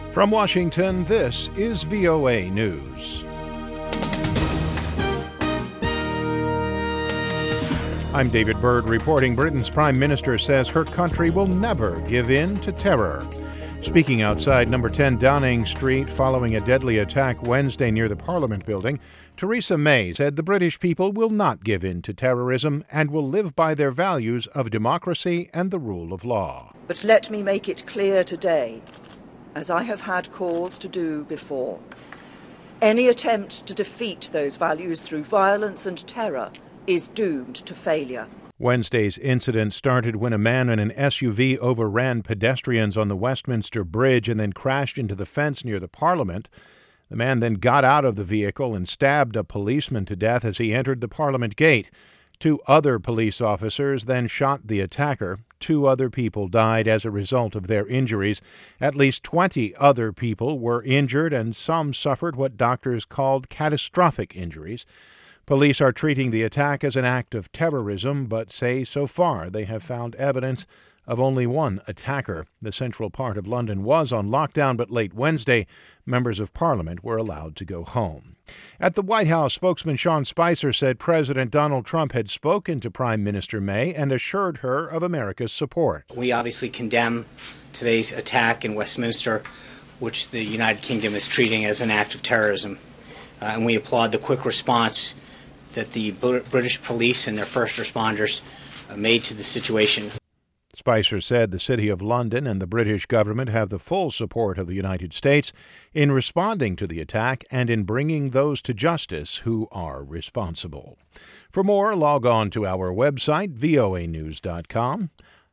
From Washington, this is VOA News. I'm David Byrd reporting. Britain's Prime Minister says her country will never give in to terror. Speaking outside number 10 Downing Street following a deadly attack Wednesday near the Parliament building, Theresa May said the British people will not give in to terrorism and will live by their values of democracy and the rule of law. But let me make it clear today, as I have had cause to do before, any attempt to defeat those values through violence and terror is doomed to failure. Wednesday's incident started when a man in an SUV overran pedestrians on the Westminster Bridge and then crashed into the fence near the Parliament. The man then got out of the vehicle and stabbed a policeman to death as he entered the Parliament gate. 2 other police officers then shot the attacker. 2 other people died as a result of their injuries. At least 20 other people were injured, and some suffered what doctors called catastrophic injuries. Police are treating the attack as an act of terrorism, but say so far they have found evidence of only one attacker. The central part of London was on lockdown, but late Wednesday, members of Parliament were allowed to go home. At the White House, spokesman Sean Spicer said President Donald Trump had spoken to Prime Minister May and assured her of America's support. We obviously condemn today's attack in Westminster, which the United Kingdom is treating as an act of terrorism. And we applaud the quick response that the British police and their first responders made to the situation. Spicer said the City of London and the British government have the full support of the United States in responding to the attack and in bringing those to justice who are responsible. For more, log on to our website, voanews.com.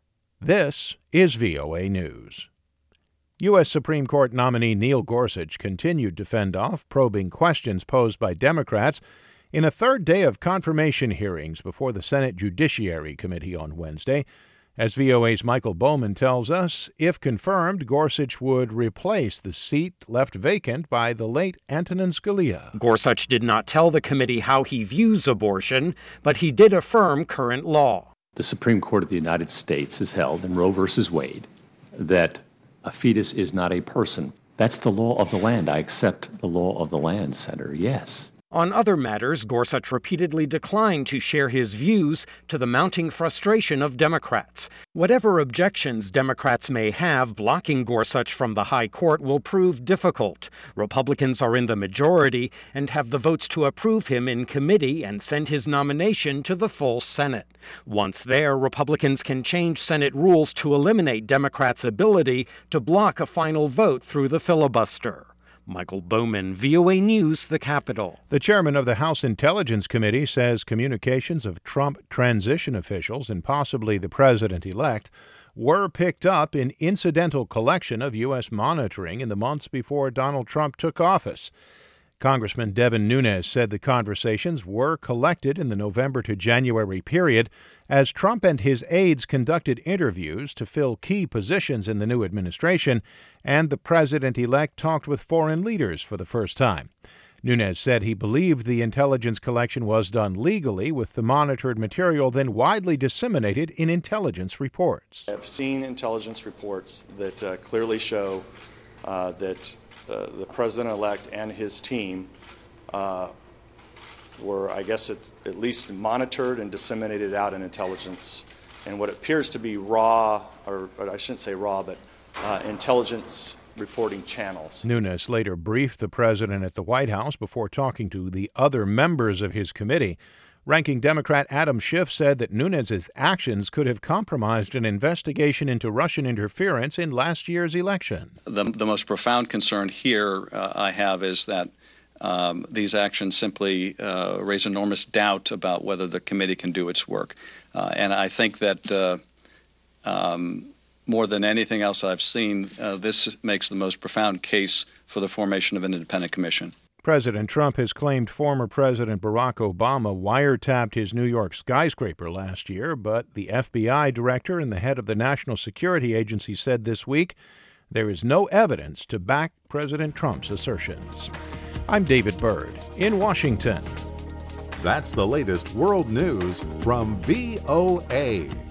This is VOA News. U.S. Supreme Court nominee Neil Gorsuch continued to fend off probing questions posed by Democrats in a third day of confirmation hearings before the Senate Judiciary Committee on Wednesday. As VOA's Michael Bowman tells us, if confirmed, Gorsuch would replace the seat left vacant by the late Antonin Scalia. Gorsuch did not tell the committee how he views abortion, but he did affirm current law. The Supreme Court of the United States has held in Roe v. Wade that a fetus is not a person. That's the law of the land. I accept the law of the land, Senator, yes. On other matters, Gorsuch repeatedly declined to share his views to the mounting frustration of Democrats. Whatever objections Democrats may have, blocking Gorsuch from the high court will prove difficult. Republicans are in the majority and have the votes to approve him in committee and send his nomination to the full Senate. Once there, Republicans can change Senate rules to eliminate Democrats' ability to block a final vote through the filibuster. Michael Bowman, VOA News, the Capitol. The chairman of the House Intelligence Committee says communications of Trump transition officials and possibly the president-elect were picked up in incidental collection of U.S. monitoring in the months before Donald Trump took office. Congressman Devin Nunes said the conversations were collected in the November to January period as Trump and his aides conducted interviews to fill key positions in the new administration, and the president-elect talked with foreign leaders for the first time. Nunes said he believed the intelligence collection was done legally, with the monitored material then widely disseminated in intelligence reports. I've seen intelligence reports that clearly show that the president-elect and his team were, I guess, at least monitored and disseminated out in intelligence in what appears to be raw, or I shouldn't say raw, but intelligence reporting channels. Nunes later briefed the president at the White House before talking to the other members of his committee. Ranking Democrat Adam Schiff said that Nunes' actions could have compromised an investigation into Russian interference in last year's election. The most profound concern here I have is that these actions simply raise enormous doubt about whether the committee can do its work. And I think that more than anything else I've seen, this makes the most profound case for the formation of an independent commission. President Trump has claimed former President Barack Obama wiretapped his New York skyscraper last year, but the FBI director and the head of the National Security Agency said this week there is no evidence to back President Trump's assertions. I'm David Byrd in Washington. That's the latest world news from VOA.